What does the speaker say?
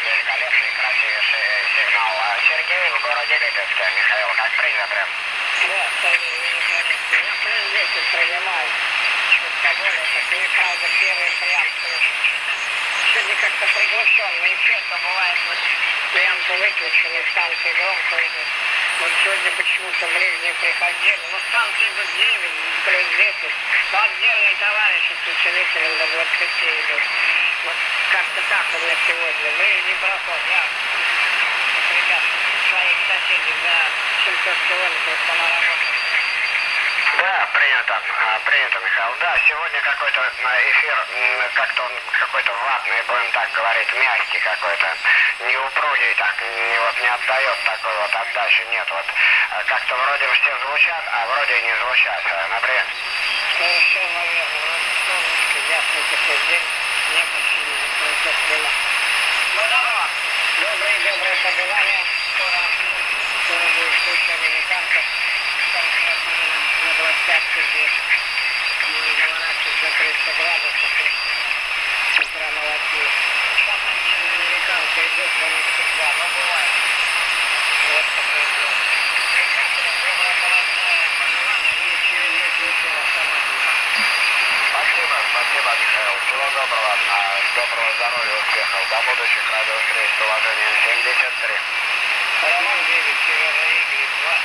великолепный, красивейший сигнал. Сергей в городе Липецке. Михаил, как принято? Да, Сергей, великолепный. Я приветик принимаю. Тобой, это ты, правда, первый прием слышишь. Сегодня как-то приглушенный эфир, то бывает, вот ленту выключили, станции громко идут. Вот сегодня почему-то ближние приходили. Ну, станции идут 9, плюс 10. Но отдельные товарищи с усилителем до 20 идут. Вот как-то так у меня сегодня. Ближний проход. Я, ребят, своих соседей за 700 километров сама работаю. Да, принято, Михаил. Да, сегодня какой-то эфир, как-то он какой-то ватный, будем так говорить, мягкий какой-то, неупругий так, не отдает такой вот отдачи, нет, вот как-то вроде все звучат, а вроде и не звучат, например. Совершенно верно. Вот солнышко, ясный такой день, небо синее, пройдет дела. Ну, доброе пожелание. Скоро будет куча американцев. На 25 здесь. Мы заворачиваем за 300 градусов. С утра молодцы. Сейчас отдельно американцы идут, они всегда, но бывает. Вот такое дело. Прекрасно, доброе холодное пожелание. И через весь вечер автоматом. Спасибо, Михаил. Всего доброго. Доброго здоровья, успехов. До будущих радиовстреч с уважением. 73. Роман 9, Северный Игорь.